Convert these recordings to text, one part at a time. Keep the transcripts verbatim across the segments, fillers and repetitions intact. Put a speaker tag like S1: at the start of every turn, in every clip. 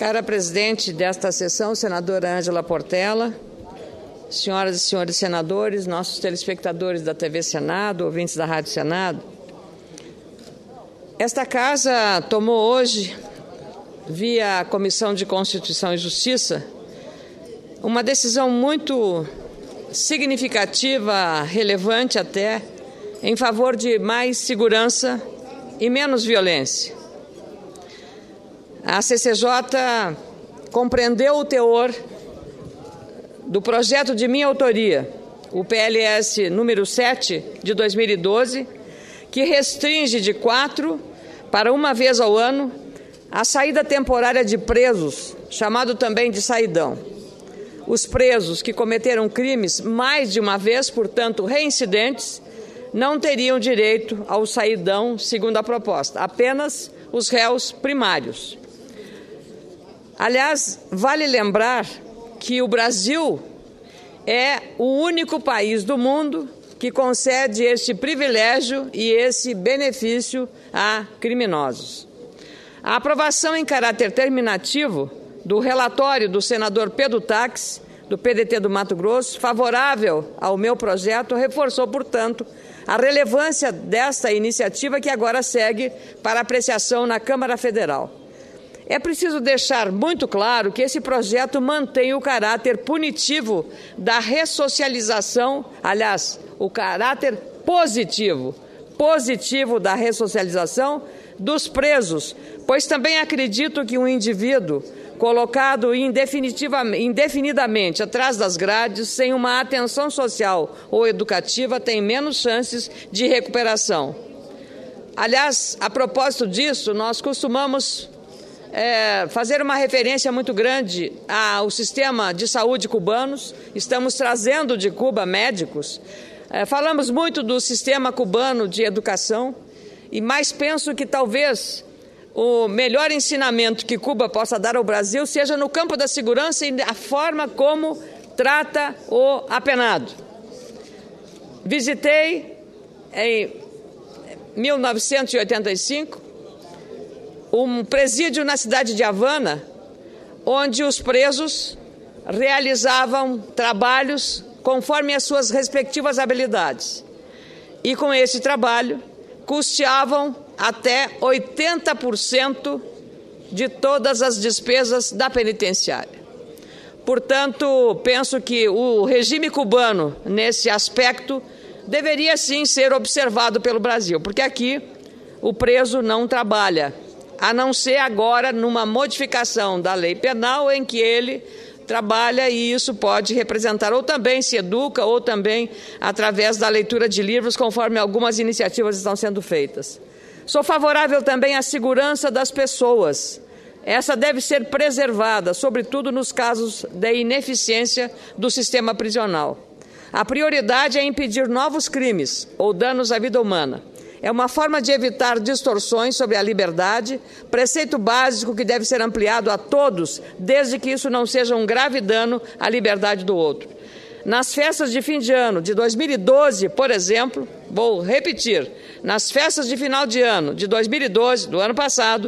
S1: Cara presidente desta sessão, senadora Ângela Portela, senhoras e senhores senadores, nossos telespectadores da T V Senado, ouvintes da Rádio Senado, esta Casa tomou hoje, via Comissão de Constituição e Justiça, uma decisão muito significativa, relevante até, em favor de mais segurança e menos violência. A C C J compreendeu o teor do projeto de minha autoria, o P L S número sete de dois mil e doze, que restringe de quatro para uma vez ao ano a saída temporária de presos, chamado também de saidão. Os presos que cometeram crimes mais de uma vez, portanto reincidentes, não teriam direito ao saidão, segundo a proposta, apenas os réus primários. Aliás, vale lembrar que o Brasil é o único país do mundo que concede este privilégio e esse benefício a criminosos. A aprovação em caráter terminativo do relatório do senador Pedro Taques, do P D T do Mato Grosso, favorável ao meu projeto, reforçou, portanto, a relevância desta iniciativa que agora segue para apreciação na Câmara Federal. É preciso deixar muito claro que esse projeto mantém o caráter punitivo da ressocialização, aliás, o caráter positivo, positivo da ressocialização dos presos, pois também acredito que um indivíduo colocado indefinidamente atrás das grades, sem uma atenção social ou educativa, tem menos chances de recuperação. Aliás, a propósito disso, nós costumamos É, fazer uma referência muito grande ao sistema de saúde cubanos. Estamos trazendo de Cuba médicos. É, falamos muito do sistema cubano de educação, e mais penso que talvez o melhor ensinamento que Cuba possa dar ao Brasil seja no campo da segurança e a forma como trata o apenado. Visitei em mil novecentos e oitenta e cinco um presídio na cidade de Havana, onde os presos realizavam trabalhos conforme as suas respectivas habilidades. E com esse trabalho, custeavam até oitenta por cento de todas as despesas da penitenciária. Portanto, penso que o regime cubano, nesse aspecto, deveria sim ser observado pelo Brasil, porque aqui o preso não trabalha, a não ser agora numa modificação da lei penal em que ele trabalha, e isso pode representar, ou também se educa, ou também através da leitura de livros, conforme algumas iniciativas estão sendo feitas. Sou favorável também à segurança das pessoas. Essa deve ser preservada, sobretudo nos casos de ineficiência do sistema prisional. A prioridade é impedir novos crimes ou danos à vida humana. É uma forma de evitar distorções sobre a liberdade, preceito básico que deve ser ampliado a todos, desde que isso não seja um grave dano à liberdade do outro. Nas festas de fim de ano de dois mil e doze, por exemplo, vou repetir, nas festas de final de ano de dois mil e doze, do ano passado,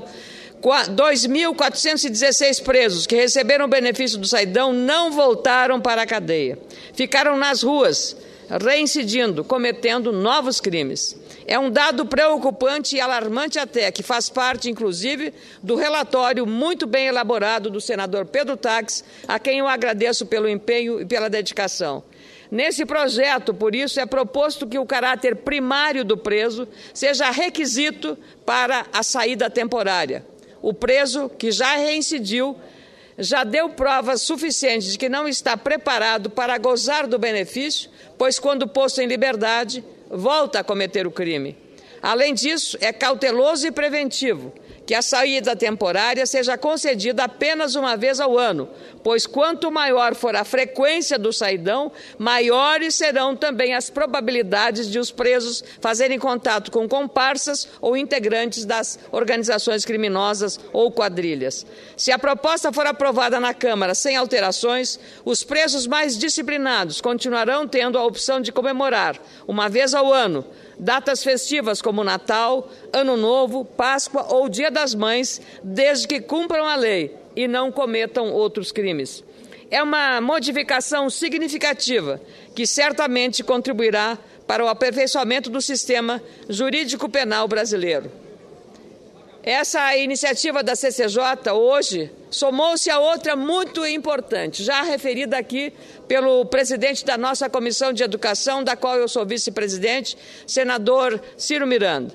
S1: dois mil quatrocentos e dezesseis presos que receberam o benefício do saidão não voltaram para a cadeia. Ficaram nas ruas, reincidindo, cometendo novos crimes. É um dado preocupante e alarmante até, que faz parte, inclusive, do relatório muito bem elaborado do senador Pedro Taques, a quem eu agradeço pelo empenho e pela dedicação. Nesse projeto, por isso, é proposto que o caráter primário do preso seja requisito para a saída temporária. O preso que já reincidiu já deu provas suficientes de que não está preparado para gozar do benefício, pois, quando posto em liberdade, volta a cometer o crime. Além disso, é cauteloso e preventivo que a saída temporária seja concedida apenas uma vez ao ano, pois quanto maior for a frequência do saidão, maiores serão também as probabilidades de os presos fazerem contato com comparsas ou integrantes das organizações criminosas ou quadrilhas. Se a proposta for aprovada na Câmara sem alterações, os presos mais disciplinados continuarão tendo a opção de comemorar, uma vez ao ano, datas festivas como Natal, Ano Novo, Páscoa ou Dia das Mães, desde que cumpram a lei e não cometam outros crimes. É uma modificação significativa que certamente contribuirá para o aperfeiçoamento do sistema jurídico penal brasileiro. Essa iniciativa da C C J hoje somou-se a outra muito importante, já referida aqui pelo presidente da nossa Comissão de Educação, da qual eu sou vice-presidente, senador Ciro Miranda.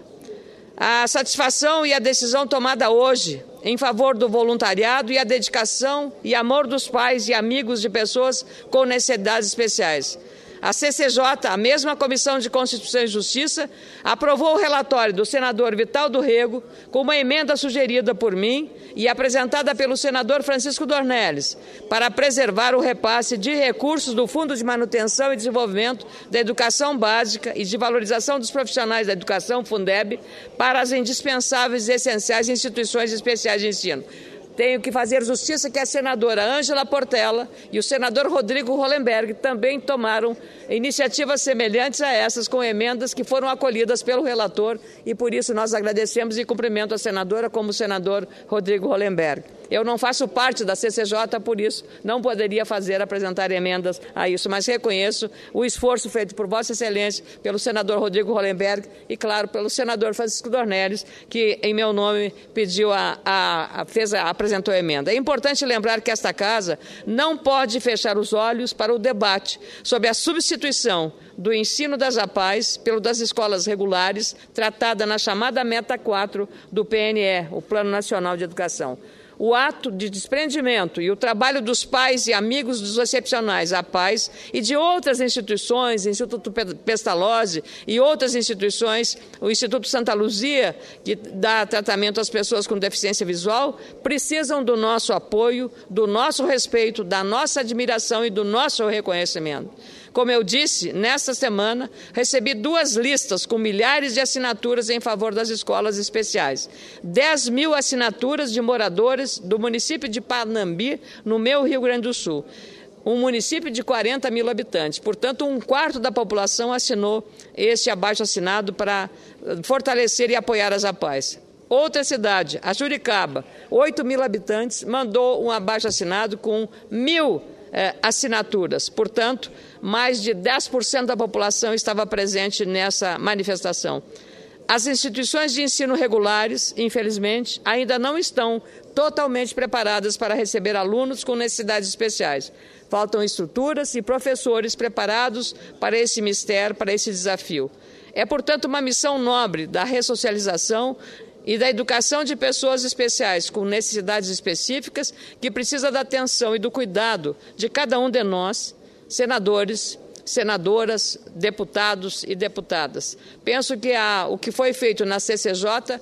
S1: A satisfação e a decisão tomada hoje em favor do voluntariado e a dedicação e amor dos pais e amigos de pessoas com necessidades especiais. A C C J, a mesma Comissão de Constituição e Justiça, aprovou o relatório do senador Vital do Rego com uma emenda sugerida por mim e apresentada pelo senador Francisco Dornelles para preservar o repasse de recursos do Fundo de Manutenção e Desenvolvimento da Educação Básica e de Valorização dos Profissionais da Educação, Fundeb, para as indispensáveis e essenciais instituições especiais de ensino. Tenho que fazer justiça que a senadora Ângela Portela e o senador Rodrigo Hollenberg também tomaram iniciativas semelhantes a essas, com emendas que foram acolhidas pelo relator, e por isso nós agradecemos e cumprimento a senadora como o senador Rodrigo Hollenberg. Eu não faço parte da C C J, por isso não poderia fazer, apresentar emendas a isso, mas reconheço o esforço feito por Vossa Excelência, pelo senador Rodrigo Hollenberg e, claro, pelo senador Francisco Dornelles, que, em meu nome, pediu a, a, a, fez a, apresentou a emenda. É importante lembrar que esta Casa não pode fechar os olhos para o debate sobre a substituição do ensino das APAES pelo das escolas regulares, tratada na chamada Meta quatro do P N E, o Plano Nacional de Educação. O ato de desprendimento e o trabalho dos pais e amigos dos excepcionais APAES e de outras instituições, Instituto Pestalozzi e outras instituições, o Instituto Santa Luzia, que dá tratamento às pessoas com deficiência visual, precisam do nosso apoio, do nosso respeito, da nossa admiração e do nosso reconhecimento. Como eu disse, nesta semana, recebi duas listas com milhares de assinaturas em favor das escolas especiais. dez mil assinaturas de moradores do município de Panambi, no meu Rio Grande do Sul. Um município de quarenta mil habitantes. Portanto, um quarto da população assinou este abaixo-assinado para fortalecer e apoiar as APAES. Outra cidade, a Juricaba, oito mil habitantes, mandou um abaixo-assinado com mil eh, assinaturas. Portanto, mais de dez por cento da população estava presente nessa manifestação. As instituições de ensino regulares, infelizmente, ainda não estão totalmente preparadas para receber alunos com necessidades especiais. Faltam estruturas e professores preparados para esse mistério, para esse desafio. É, portanto, uma missão nobre da ressocialização e da educação de pessoas especiais com necessidades específicas, que precisa da atenção e do cuidado de cada um de nós, senadores, senadoras, deputados e deputadas. Penso que a, o que foi feito na C C J,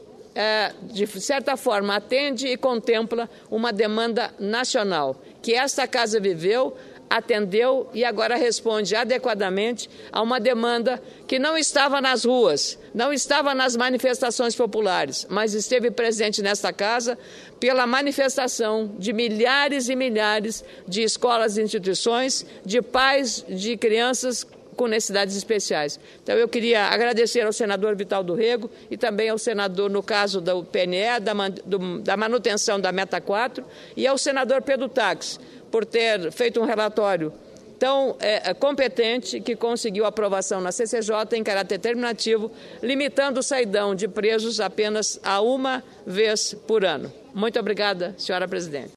S1: é, de certa forma, atende e contempla uma demanda nacional, que esta Casa viveu, atendeu e agora responde adequadamente a uma demanda que não estava nas ruas, não estava nas manifestações populares, mas esteve presente nesta Casa pela manifestação de milhares e milhares de escolas e instituições, de pais de crianças com necessidades especiais. Então, eu queria agradecer ao senador Vital do Rego e também ao senador, no caso do P N E, da, do, da manutenção da Meta quatro, e ao senador Pedro Tax, por ter feito um relatório tão é, competente que conseguiu aprovação na C C J em caráter terminativo, limitando o saidão de presos apenas a uma vez por ano. Muito obrigada, senhora presidente.